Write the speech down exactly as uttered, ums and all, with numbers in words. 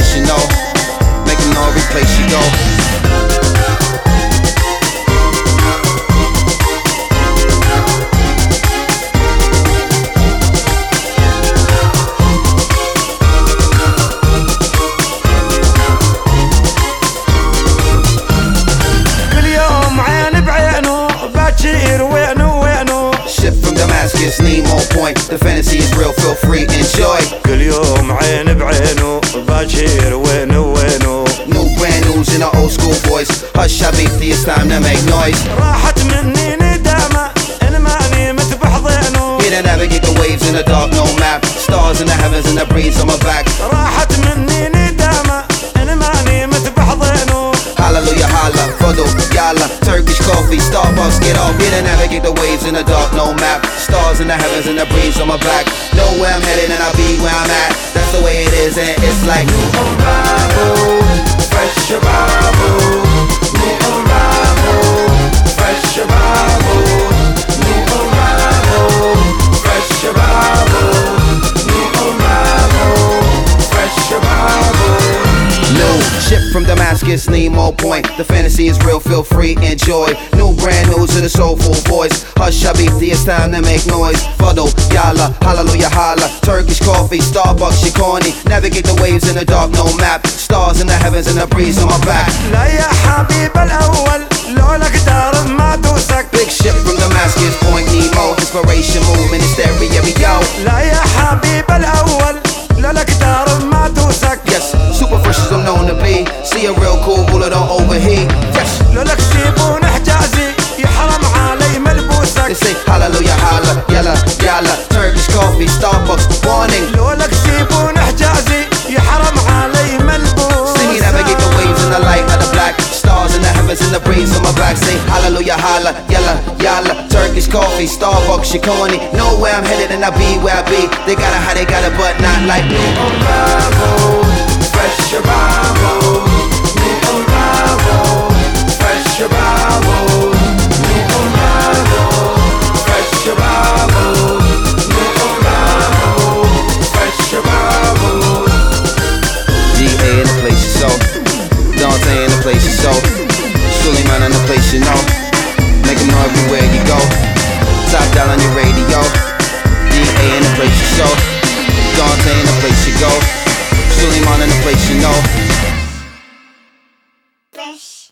place you know. Make them know every place you go. Damascus, Nemo Point. The fantasy is real, feel free, enjoy. كل يوم عين بعينه باجير وينه وينه. New brand news in the old school voice. Hush حبيبتي, it's time to make noise. راحت مني ندامة إن ماني متبحضينه. Here to navigate the waves in the dark, no map. Stars in the heavens and the breeze on my back. راحت مني ندامة إن ماني متبحضينه. Hallelujah, holla, fado, yalla. Turkish coffee, Starbucks, get off. Here to navigate the waves in the dark, no map. Stars in the heavens and the breeze on my back. Know where I'm headed and I'll be where I'm at. That's the way it is and it's like new arrival, fresh arrival. New arrival, fresh arrival. New arrival, fresh arrival. New arrival, fresh arrival. New ship from Damascus, Nemo Point. The fantasy is real, feel free, enjoy. New brand news in a soulful voice. Hush habibti, it's time to make noise. Fado, yalla, hallelujah, holla. Turkish coffee, Starbucks, Shikoni. Navigate the waves in the dark, no map. Stars in the heavens and the breeze on my back. لا يا حبيب الأول لولا قدر ما توسك. Big ship from Damascus, Point Nemo. Inspiration movement in stereo. لا يا حبيب الأول لولا قدر ما توسك. Yes, super fresh as I'm known to be. See a real cool bullet, don't overheat. Yes, لولك سيبون حجازي يحرم علي ملبوسك. they say hallelujah, holla, yalla, yalla. Turkish coffee, Starbucks, warning. لولك سيبون حجازي يحرم علي ملبوسك. See me navigate the waves in the light of the black. Stars in the heavens and the breeze on my back. Say hallelujah, holla, yalla, yalla. Turkish coffee, Starbucks, Shikoni. Know where I'm headed and I'll be where I be. They got it how they got it, but not like me. Arrival, fresh arrival. New arrival, fresh arrival. New arrival, fresh arrival. New arrival, fresh arrival. G A in the place you so. Dante in the place you so. Suleiman in the place you know. Make them know everywhere you go. Top down on your radio. D A in the place you so. Dante in the place you go. Suleiman in the place you know. Fresh.